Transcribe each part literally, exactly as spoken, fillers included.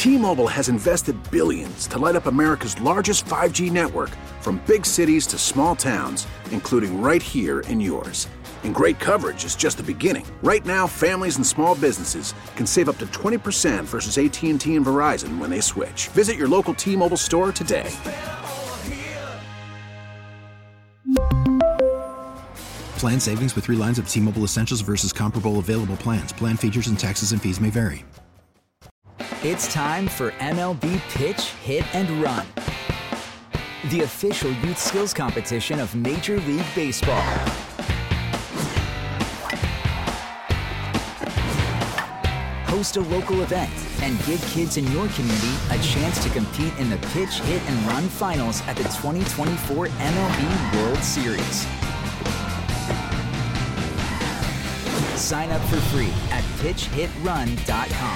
T-Mobile has invested billions to light up America's largest five G network, from big cities to small towns, including right here in yours. And great coverage is just the beginning. Right now, families and small businesses can save up to twenty percent versus A T and T and Verizon when they switch. Visit your local T-Mobile store today. Plan savings with three lines of T-Mobile Essentials versus comparable available plans. Plan features and taxes and fees may vary. It's time for M L B Pitch, Hit, and Run, the official youth skills competition of Major League Baseball. Host a local event and give kids in your community a chance to compete in the Pitch, Hit, and Run finals at the twenty twenty-four M L B World Series. Sign up for free at pitch hit run dot com.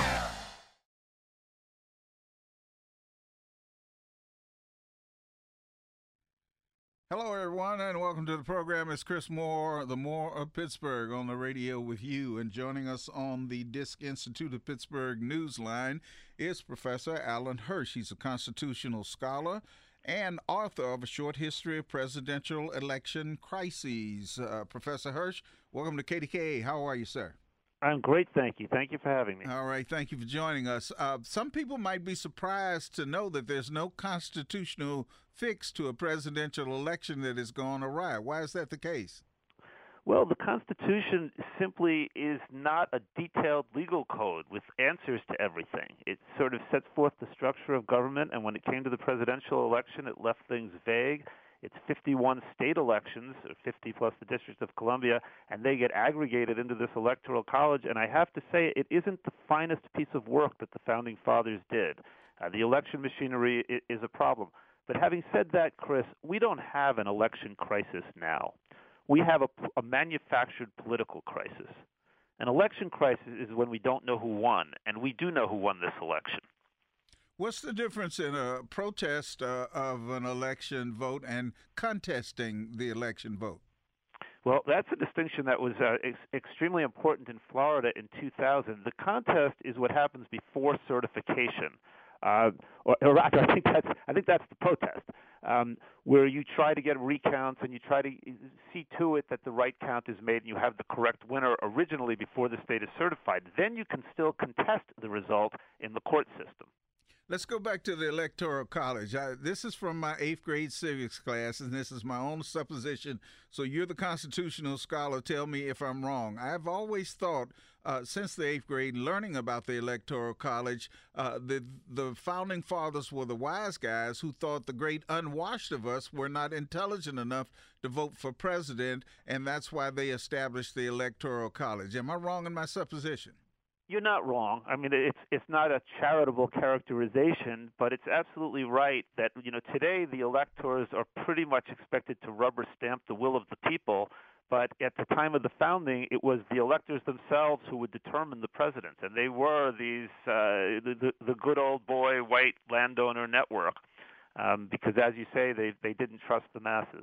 Hello, everyone, and welcome to the program. It's Chris Moore, the Moore of Pittsburgh, on the radio with you. And joining us on the Disk Institute of Pittsburgh Newsline is Professor Alan Hirsch. He's a constitutional scholar and author of A Short History of Presidential Election Crises. Uh, Professor Hirsch, welcome to K D K A. How are you, sir? I'm great, thank you. Thank you for having me. All right, thank you for joining us. Uh, some people might be surprised to know that there's no constitutional fix to a presidential election that has gone awry. Why is that the case? Well, the Constitution simply is not a detailed legal code with answers to everything. It sort of sets forth the structure of government, and when it came to the presidential election, it left things vague. It's fifty-one state elections, or fifty plus the District of Columbia, and they get aggregated into this electoral college. And I have to say, it isn't the finest piece of work that the Founding Fathers did. Uh, the election machinery is a problem. But having said that, Chris, we don't have an election crisis now. We have a, a manufactured political crisis. An election crisis is when we don't know who won, and we do know who won this election. What's the difference in a protest uh, of an election vote and contesting the election vote? Well, that's a distinction that was uh, ex- extremely important in Florida in two thousand. The contest is what happens before certification. Uh, or, or rather, I think that's I think that's the protest, um, where you try to get recounts and you try to see to it that the right count is made and you have the correct winner originally before the state is certified. Then you can still contest the result in the court system. Let's go back to the Electoral College. I, this is from my eighth grade civics class, and this is my own supposition. So you're the constitutional scholar. Tell me if I'm wrong. I've always thought, uh, since the eighth grade, learning about the Electoral College, uh, the the founding fathers were the wise guys who thought the great unwashed of us were not intelligent enough to vote for president, and that's why they established the Electoral College. Am I wrong in my supposition? You're not wrong. I mean, it's it's not a charitable characterization, but it's absolutely right that, you know, today the electors are pretty much expected to rubber stamp the will of the people, but at the time of the founding, it was the electors themselves who would determine the president, and they were these uh, the, the good old boy white landowner network, um, because, as you say, they they didn't trust the masses.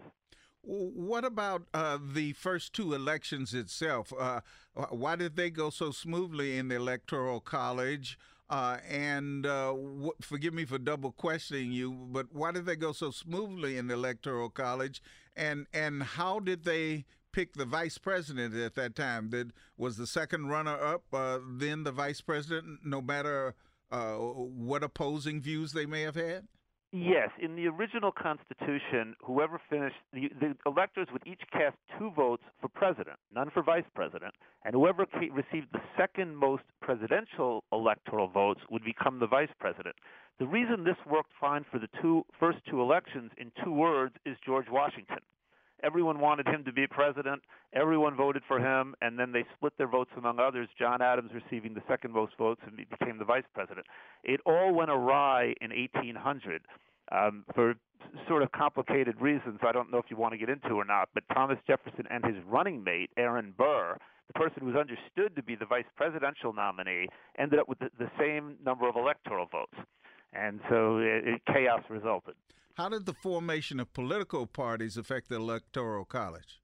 What about uh, the first two elections itself? Uh, why did they go so smoothly in the Electoral College? Uh, and uh, w- forgive me for double questioning you, but why did they go so smoothly in the Electoral College? And and how did they pick the vice president at that time? Did was the second runner-up uh, then the vice president, no matter uh, what opposing views they may have had? Yes, in the original Constitution, whoever finished, the, the electors would each cast two votes for president, none for vice president, and whoever ca- received the second most presidential electoral votes would become the vice president. The reason this worked fine for the two first two elections, in two words, is George Washington. Everyone wanted him to be president. Everyone voted for him, and then they split their votes among others, John Adams receiving the second most votes, and he became the vice president. It all went awry in eighteen hundred um, for sort of complicated reasons I don't know if you want to get into or not, but Thomas Jefferson and his running mate, Aaron Burr, the person who was understood to be the vice presidential nominee, ended up with the, the same number of electoral votes. And so it, it, chaos resulted. How did the formation of political parties affect the Electoral College?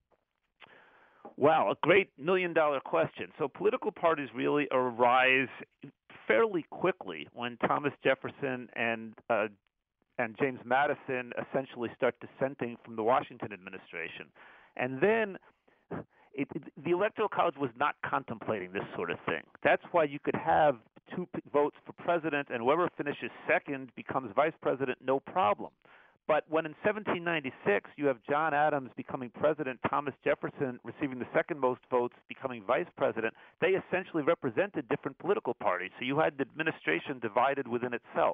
Wow, a great million-dollar question. So political parties really arise fairly quickly when Thomas Jefferson and uh, and James Madison essentially start dissenting from the Washington administration. And then it, it, the Electoral College was not contemplating this sort of thing. That's why you could have two p- votes for president, and whoever finishes second becomes vice president, no problem. But when in seventeen ninety-six you have John Adams becoming president, Thomas Jefferson receiving the second most votes, becoming vice president, they essentially represented different political parties. So you had the administration divided within itself.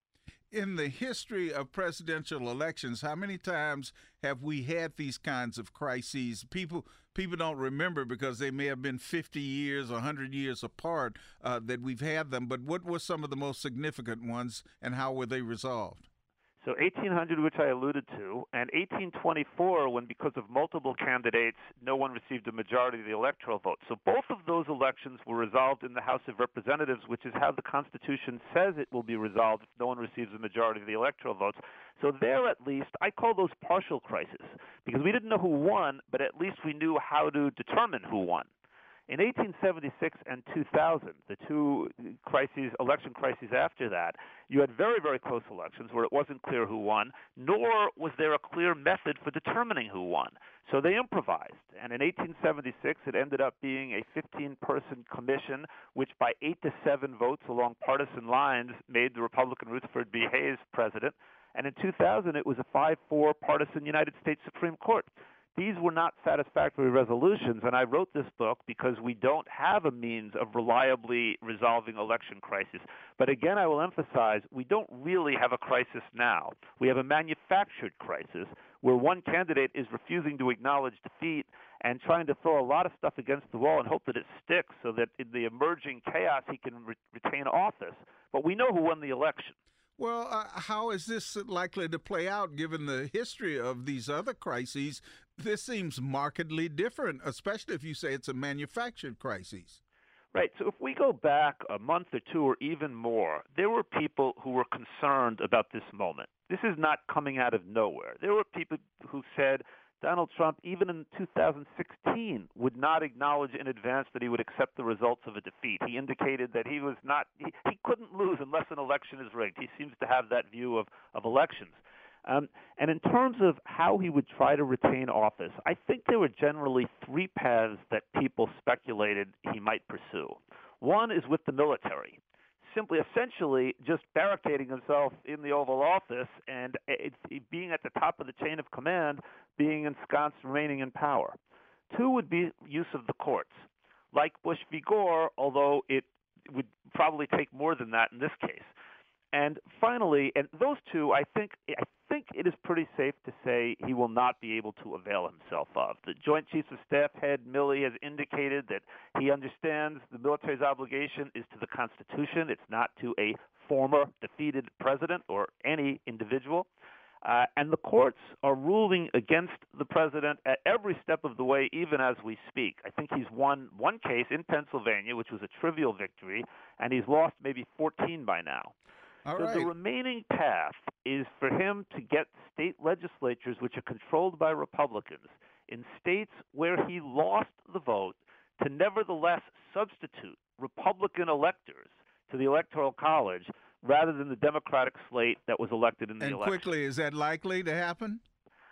In the history of presidential elections, how many times have we had these kinds of crises? People people don't remember because they may have been fifty years or one hundred years apart uh, that we've had them. But what were some of the most significant ones, and how were they resolved? So eighteen hundred, which I alluded to, and eighteen twenty-four, when because of multiple candidates, no one received a majority of the electoral vote. So both of those elections were resolved in the House of Representatives, which is how the Constitution says it will be resolved if no one receives a majority of the electoral votes. So there, at least, I call those partial crises, because we didn't know who won, but at least we knew how to determine who won. In eighteen seventy-six and two thousand, the two crises, election crises after that, you had very, very close elections where it wasn't clear who won, nor was there a clear method for determining who won. So they improvised. And in eighteen seventy-six, it ended up being a fifteen-person commission, which by eight to seven votes along partisan lines made the Republican Rutherford B. Hayes president. And in two thousand, it was a five four partisan United States Supreme Court. These were not satisfactory resolutions, and I wrote this book because we don't have a means of reliably resolving election crises. But again, I will emphasize, we don't really have a crisis now. We have a manufactured crisis where one candidate is refusing to acknowledge defeat and trying to throw a lot of stuff against the wall and hope that it sticks so that in the emerging chaos he can re- retain office. But we know who won the election. Well, uh, how is this likely to play out given the history of these other crises? This seems markedly different, especially if you say it's a manufactured crisis. Right. So if we go back a month or two or even more, there were people who were concerned about this moment. This is not coming out of nowhere. There were people who said Donald Trump, even in two thousand sixteen, would not acknowledge in advance that he would accept the results of a defeat. He indicated that he was not, he, he couldn't lose unless an election is rigged. He seems to have that view of, of elections. Um, and in terms of how he would try to retain office, I think there were generally three paths that people speculated he might pursue. One is with the military, simply essentially just barricading himself in the Oval Office and it's, being at the top of the chain of command, being ensconced, remaining in power. Two would be use of the courts, like Bush v. Gore, although it would probably take more than that in this case. And finally, and those two, I think, I think it is pretty safe to say he will not be able to avail himself of. The Joint Chiefs of Staff head Milley has indicated that he understands the military's obligation is to the Constitution. It's not to a former defeated president or any individual. Uh, and the courts are ruling against the president at every step of the way, even as we speak. I think he's won one case in Pennsylvania, which was a trivial victory, and he's lost maybe fourteen by now. All so right. The remaining path is for him to get state legislatures, which are controlled by Republicans, in states where he lost the vote, to nevertheless substitute Republican electors to the Electoral College rather than the Democratic slate that was elected in the and election. And quickly, is that likely to happen?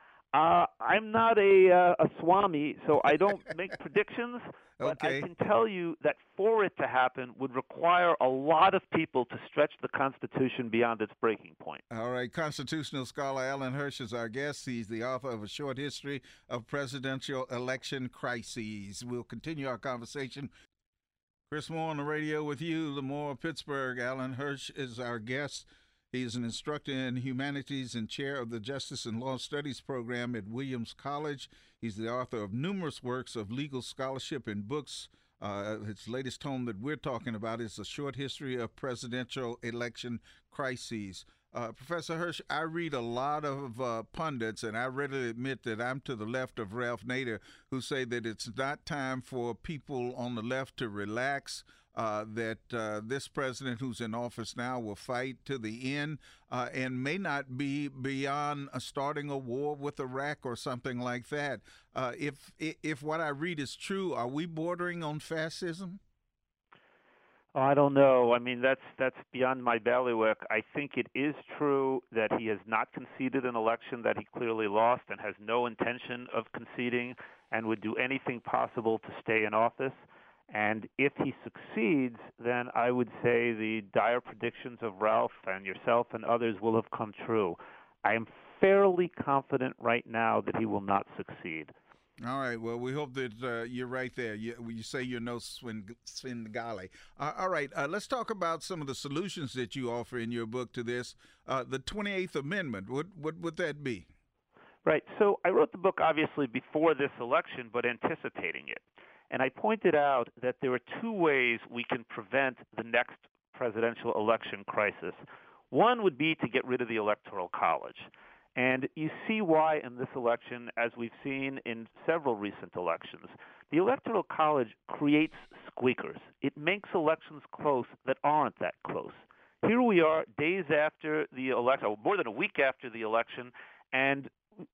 Uh, I'm not a, uh, a Swami, so I don't make predictions, but okay. I can tell you that for it to happen would require a lot of people to stretch the Constitution beyond its breaking point. All right. Constitutional scholar Alan Hirsch is our guest. He's the author of A Short History of Presidential Election Crises. We'll continue our conversation. Chris Moore on the radio with you, the Moore of Pittsburgh. Alan Hirsch is our guest. He is an instructor in humanities and chair of the Justice and Law Studies program at Williams College. He's the author of numerous works of legal scholarship and books. Uh, his latest tome that we're talking about is A Short History of Presidential Election Crises. Uh, Professor Hirsch, I read a lot of uh, pundits, and I readily admit that I'm to the left of Ralph Nader, who say that it's not time for people on the left to relax, uh, that uh, this president who's in office now will fight to the end uh, and may not be beyond uh, starting a war with Iraq or something like that. Uh, if if what I read is true, are we bordering on fascism? Oh, I don't know. I mean, that's that's beyond my bailiwick. I think it is true that he has not conceded an election that he clearly lost and has no intention of conceding and would do anything possible to stay in office. And if he succeeds, then I would say the dire predictions of Ralph and yourself and others will have come true. I am fairly confident right now that he will not succeed. All right. Well, we hope that uh, you're right there. You, you say you're no Svengali. Uh, all right. Uh, let's talk about some of the solutions that you offer in your book to this. Uh, the twenty-eighth Amendment, what, what would that be? Right. So I wrote the book, obviously, before this election, but anticipating it. And I pointed out that there are two ways we can prevent the next presidential election crisis. One would be to get rid of the Electoral College. And you see why in this election, as we've seen in several recent elections. The Electoral College creates squeakers. It makes elections close that aren't that close. Here we are days after the election, more than a week after the election, and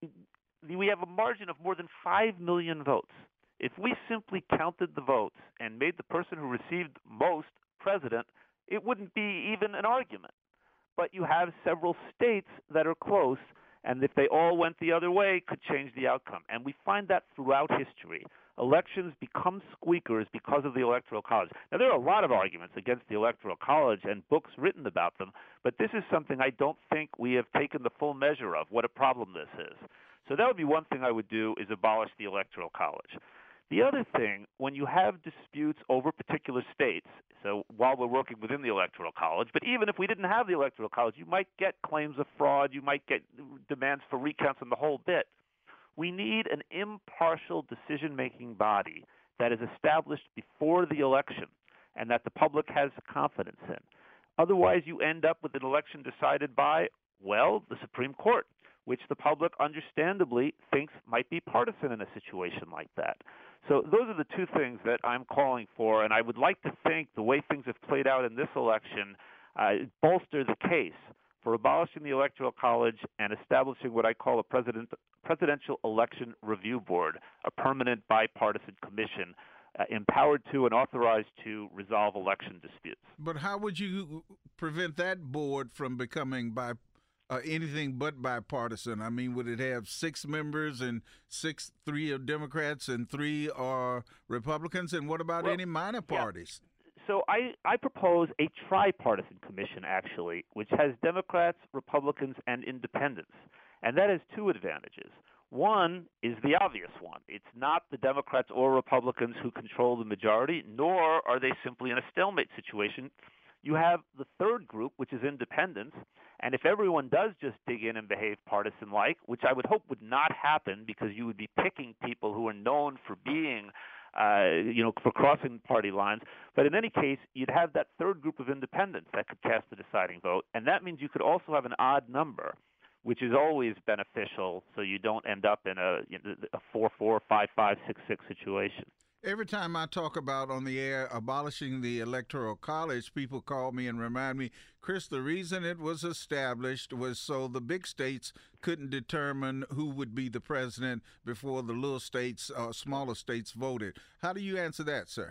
we have a margin of more than five million votes. If we simply counted the votes and made the person who received most president, it wouldn't be even an argument. But you have several states that are close, and if they all went the other way, could change the outcome. And we find that throughout history. Elections become squeakers because of the Electoral College. Now, there are a lot of arguments against the Electoral College and books written about them, but this is something I don't think we have taken the full measure of, what a problem this is. So that would be one thing I would do, is abolish the Electoral College. The other thing, when you have disputes over particular states, so while we're working within the Electoral College, but even if we didn't have the Electoral College, you might get claims of fraud, you might get demands for recounts and the whole bit. We need an impartial decision-making body that is established before the election and that the public has confidence in. Otherwise, you end up with an election decided by, well, the Supreme Court, which the public understandably thinks might be partisan in a situation like that. So those are the two things that I'm calling for, and I would like to think the way things have played out in this election uh, bolster the case for abolishing the Electoral College and establishing what I call a president, presidential election review board, a permanent bipartisan commission uh, empowered to and authorized to resolve election disputes. But how would you prevent that board from becoming bipartisan? Uh, anything but bipartisan? I mean, would it have six members and six, three are Democrats and three are Republicans? And what about well, any minor parties? Yeah. So I, I propose a tripartisan commission, actually, which has Democrats, Republicans, and independents. And that has two advantages. One is the obvious one. It's not the Democrats or Republicans who control the majority, nor are they simply in a stalemate situation. You have the third group, which is independents, and if everyone does just dig in and behave partisan-like, which I would hope would not happen because you would be picking people who are known for being, uh, you know, for crossing party lines, but in any case, you'd have that third group of independents that could cast the deciding vote, and that means you could also have an odd number, which is always beneficial so you don't end up in a, you know, a four four, five five, six six situation. Every time I talk about on the air abolishing the Electoral College, people call me and remind me, Chris, the reason it was established was so the big states couldn't determine who would be the president before the little states, uh, smaller states voted. How do you answer that, sir?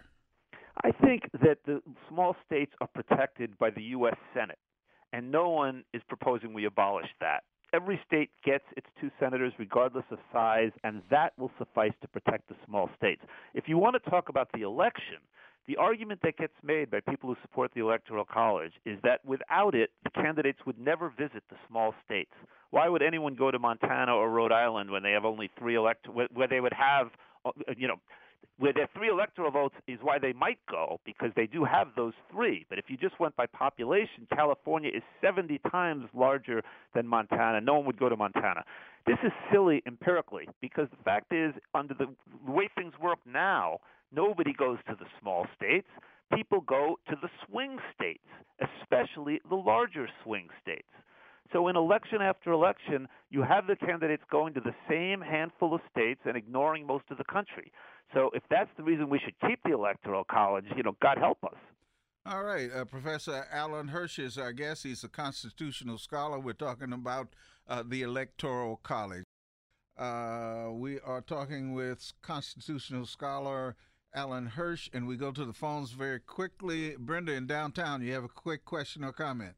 I think that the small states are protected by the U S Senate, and no one is proposing we abolish that. Every state gets its two senators regardless of size, and that will suffice to protect the small states. If you want to talk about the election, the argument that gets made by people who support the Electoral College is that without it, the candidates would never visit the small states. Why would anyone go to Montana or Rhode Island when they have only three elect, where they would have, you know, where their three electoral votes is why they might go, because they do have those three. But if you just went by population, California is seventy times larger than Montana. No one would go to Montana. This is silly empirically, because the fact is, under the way things work now, nobody goes to the small states. People go to the swing states, especially the larger swing states. So in election after election, you have the candidates going to the same handful of states and ignoring most of the country. So if that's the reason we should keep the Electoral College, you know, God help us. All right. Uh, Professor Alan Hirsch is our guest. He's a constitutional scholar. We're talking about uh, the Electoral College. Uh, we are talking with constitutional scholar Alan Hirsch, and we go to the phones very quickly. Brenda, in downtown, you have a quick question or comment?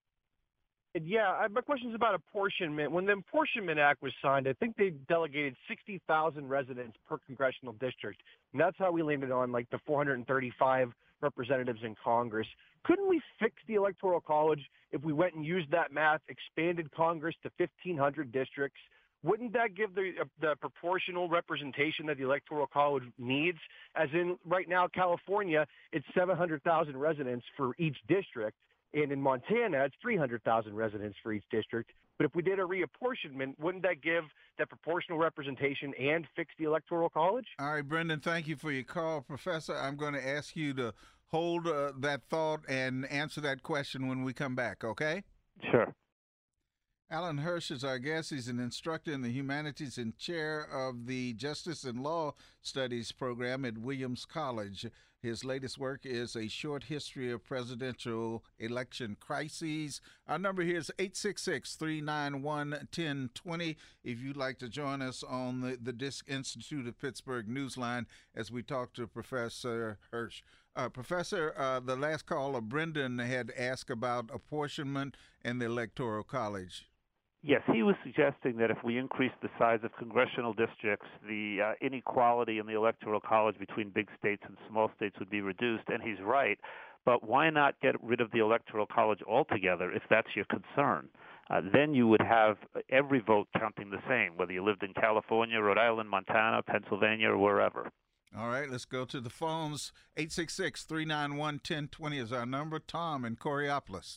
Yeah, I, my question is about apportionment. When the Apportionment Act was signed, I think they delegated sixty thousand residents per congressional district, and that's how we landed on like the four hundred thirty-five representatives in Congress. Couldn't we fix the Electoral College if we went and used that math, expanded Congress to fifteen hundred districts? Wouldn't that give the the proportional representation that the Electoral College needs? As in, right now, California, it's seven hundred thousand residents for each district. And in Montana, it's three hundred thousand residents for each district. But if we did a reapportionment, wouldn't that give that proportional representation and fix the Electoral College? All right, Brendan, thank you for your call. Professor, I'm going to ask you to hold uh, that thought and answer that question when we come back, okay? Sure. Alan Hirsch is our guest. He's an instructor in the humanities and chair of the Justice and Law Studies program at Williams College. His latest work is A Short History of Presidential Election Crises. Our number here is eight six six, three nine one, one zero two zero if you'd like to join us on the, the Disk Institute of Pittsburgh Newsline as we talk to Professor Hirsch. Uh, Professor, uh, the last caller, Brendan, had asked about apportionment and the Electoral College. Yes, he was suggesting that if we increase the size of congressional districts, the uh, inequality in the Electoral College between big states and small states would be reduced, and he's right. But why not get rid of the Electoral College altogether if that's your concern? Uh, then you would have every vote counting the same, whether you lived in California, Rhode Island, Montana, Pennsylvania, or wherever. All right, let's go to the phones. eight six six, three nine one, one zero two zero is our number. Tom in Coriopolis.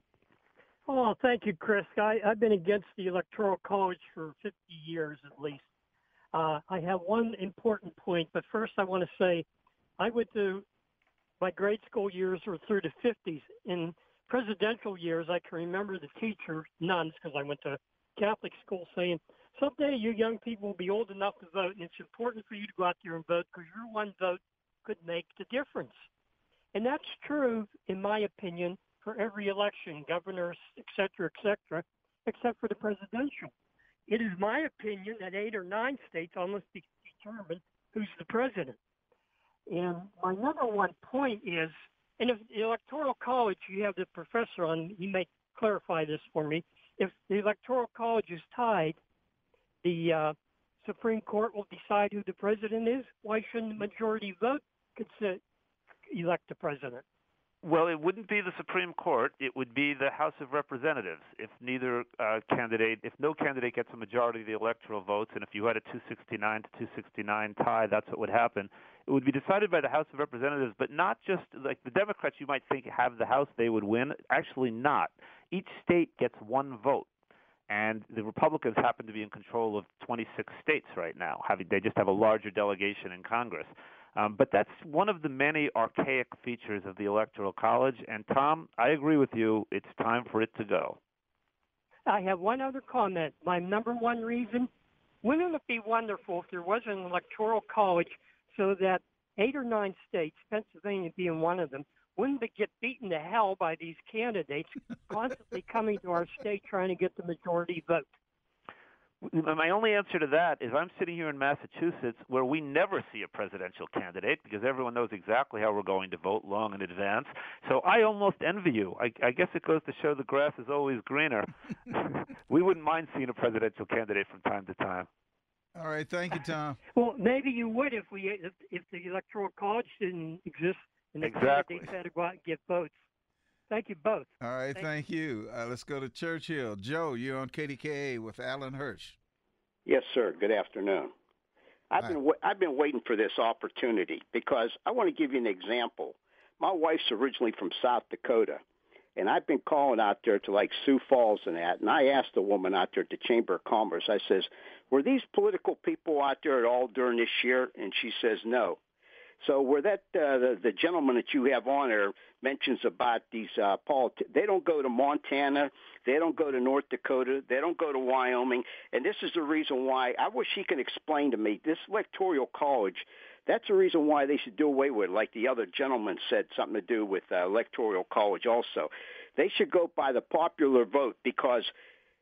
Oh, thank you, Chris. I, I've been against the Electoral College for fifty years at least. Uh, I have one important point, but first I want to say I went to my grade school years were through the fifties. In presidential years, I can remember the teacher, nuns, because I went to Catholic school, saying, someday you young people will be old enough to vote, and it's important for you to go out there and vote because your one vote could make the difference. And that's true, in my opinion, for every election, governors, et cetera, et cetera, except for the presidential. It is my opinion that eight or nine states almost determine who's the president. And my number one point is, and if the Electoral College, you have the professor on, he may clarify this for me, if the Electoral College is tied, the uh, Supreme Court will decide who the president is. Why shouldn't the majority vote consider, elect the president? Well, it wouldn't be the Supreme Court. It would be the House of Representatives. If neither uh, candidate, if no candidate gets a majority of the electoral votes, and if you had a two sixty-nine to two sixty-nine tie, that's what would happen. It would be decided by the House of Representatives, but not just like the Democrats you might think have the House, they would win. Actually not. Each state gets one vote. And the Republicans happen to be in control of twenty-six states right now. Having, they just have a larger delegation in Congress. Um, but that's one of the many archaic features of the Electoral College. And, Tom, I agree with you. It's time for it to go. I have one other comment. My number one reason, wouldn't it be wonderful if there was an Electoral College so that eight or nine states, Pennsylvania being one of them, wouldn't they get beaten to hell by these candidates constantly coming to our state trying to get the majority vote? My only answer to that is I'm sitting here in Massachusetts where we never see a presidential candidate because everyone knows exactly how we're going to vote long in advance. So I almost envy you. I, I guess it goes to show the grass is always greener. We wouldn't mind seeing a presidential candidate from time to time. All right. Thank you, Tom. Well, maybe you would if we if, if the Electoral College didn't exist and the exactly. candidates had to go out and get votes. Thank you both. All right, thank, thank you. Uh, let's go to Churchill. Joe, you're on K D K A with Alan Hirsch. Yes, sir. Good afternoon. I've been wa- I've been waiting for this opportunity because I want to give you an example. My wife's originally from South Dakota, and I've been calling out there to like Sioux Falls and that, and I asked the woman out there at the Chamber of Commerce, I says, were these political people out there at all during this year? And she says no. So where that uh, the, the gentleman that you have on there mentions about these uh, politics, they don't go to Montana, they don't go to North Dakota, they don't go to Wyoming, and this is the reason why. I wish he can explain to me this Electoral College. That's the reason why they should do away with it, like the other gentleman said, something to do with uh, Electoral College also. They should go by the popular vote because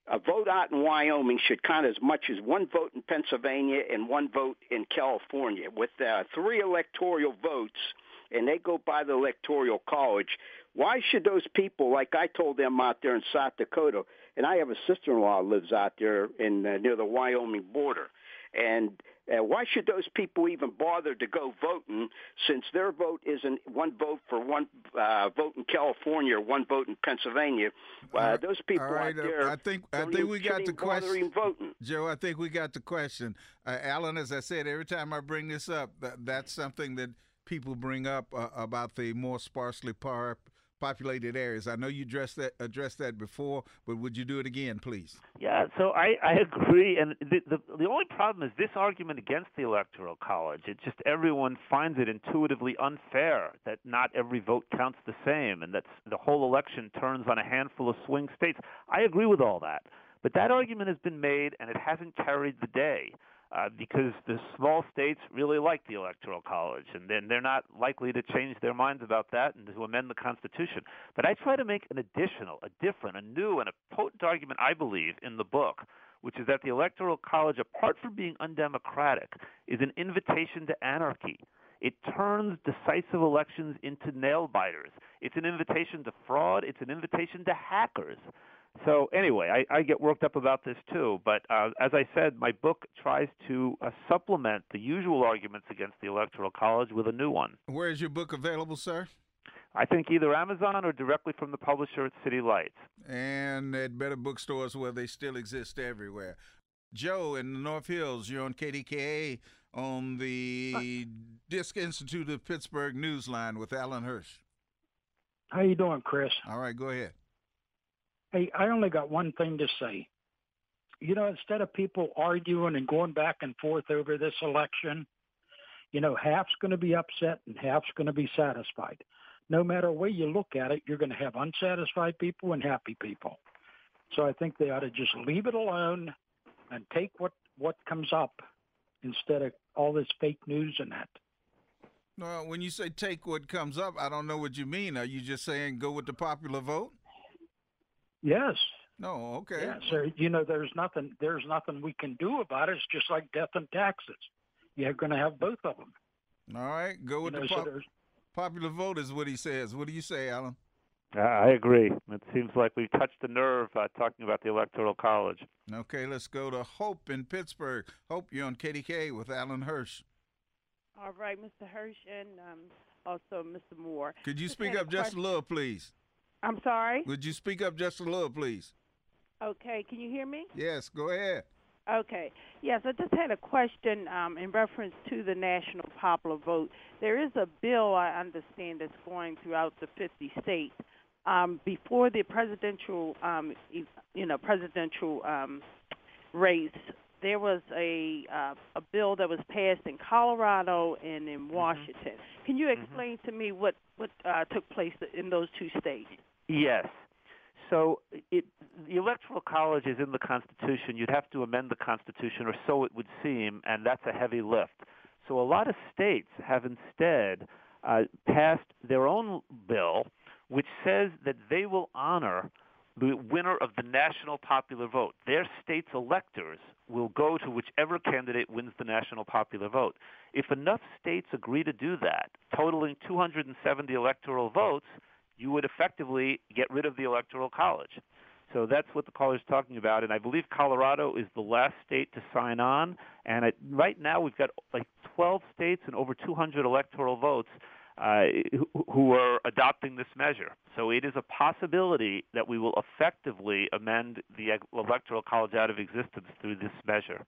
a vote out in Wyoming should count as much as one vote in Pennsylvania and one vote in California. With uh, three electoral votes, and they go by the Electoral College, why should those people, like I told them out there in South Dakota, and I have a sister-in-law who lives out there in uh, near the Wyoming border, and uh, why should those people even bother to go voting since their vote isn't one vote for one uh, vote in California or one vote in Pennsylvania? Uh, right. Those people right. out there, uh, I think I think we got the question, voting. Joe. I think we got the question, uh, Alan. As I said, every time I bring this up, that, that's something that people bring up uh, about the more sparsely par- populated areas. I know you addressed that addressed that before, but would you do it again, please? Yeah, so I, I agree, and the, the the only problem is this argument against the Electoral College. It just everyone finds it intuitively unfair that not every vote counts the same, and that the whole election turns on a handful of swing states. I agree with all that, but that argument has been made, and it hasn't carried the day. Uh, because the small states really like the Electoral College, and then they're not likely to change their minds about that and to amend the Constitution. But I try to make an additional, a different, a new, and a potent argument, I believe, in the book, which is that the Electoral College, apart from being undemocratic, is an invitation to anarchy. It turns decisive elections into nail-biters. It's an invitation to fraud. It's an invitation to hackers. So anyway, I, I get worked up about this too, but uh, as I said, my book tries to uh, supplement the usual arguments against the Electoral College with a new one. Where is your book available, sir? I think either Amazon or directly from the publisher at City Lights. And at better bookstores where they still exist everywhere. Joe, in the North Hills, you're on K D K A on the Disc Institute of Pittsburgh Newsline with Alan Hirsch. How you doing, Chris? All right, go ahead. Hey, I only got one thing to say. You know, instead of people arguing and going back and forth over this election, you know, half's going to be upset and half's going to be satisfied. No matter where you look at it, you're going to have unsatisfied people and happy people. So I think they ought to just leave it alone and take what, what comes up instead of all this fake news and that. No, when you say take what comes up, I don't know what you mean. Are you just saying go with the popular vote? Yes. No, okay. Yeah, so, you know, there's nothing there's nothing we can do about it. It's just like death and taxes. You're going to have both of them. All right, go with you know, the pop- so popular vote is what he says. What do you say, Alan? Uh, I agree. It seems like we touched the nerve uh, talking about the Electoral College. Okay, let's go to Hope in Pittsburgh. Hope, you're on K D K A with Alan Hirsch. All right, Mister Hirsch and um, also Mister Moore. Could you just speak up just a little, please? I'm sorry? Would you speak up just a little, please? Okay, can you hear me? Yes, go ahead. Okay. Yes, I just had a question um, in reference to the national popular vote. There is a bill, I understand, that's going throughout the fifty states. Um, before the presidential, um, you know, presidential um, race, there was a uh, a bill that was passed in Colorado and in Washington. Mm-hmm. Can you explain mm-hmm. to me what what uh, took place in those two states? Yes. So it, the Electoral College is in the Constitution. You'd have to amend the Constitution, or so it would seem, and that's a heavy lift. So a lot of states have instead uh, passed their own bill, which says that they will honor the winner of the national popular vote. Their state's electors will go to whichever candidate wins the national popular vote. If enough states agree to do that, totaling two hundred seventy electoral votes, you would effectively get rid of the Electoral College. So that's what the caller is talking about, and I believe Colorado is the last state to sign on. And it, right now we've got like twelve states and over two hundred electoral votes uh, who, who are adopting this measure. So it is a possibility that we will effectively amend the Electoral College out of existence through this measure.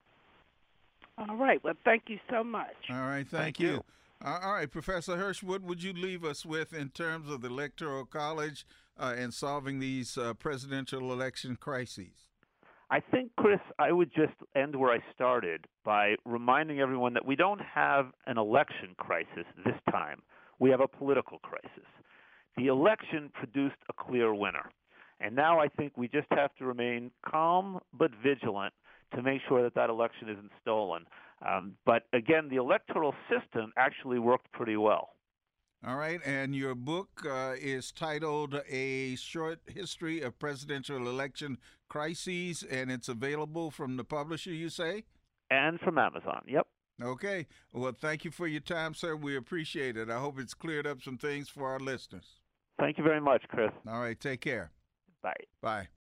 All right. Well, thank you so much. All right. Thank, thank you. you. Uh, all right, Professor Hirsch, what would you leave us with in terms of the Electoral College uh, and solving these uh, presidential election crises? I think, Chris, I would just end where I started by reminding everyone that we don't have an election crisis this time. We have a political crisis. The election produced a clear winner. And now I think we just have to remain calm but vigilant to make sure that that election isn't stolen. Um, but again, the electoral system actually worked pretty well. All right, and your book uh, is titled A Short History of Presidential Election Crises, and it's available from the publisher, you say? And from Amazon, yep. Okay. Well, thank you for your time, sir. We appreciate it. I hope it's cleared up some things for our listeners. Thank you very much, Chris. All right, take care. Bye. Bye.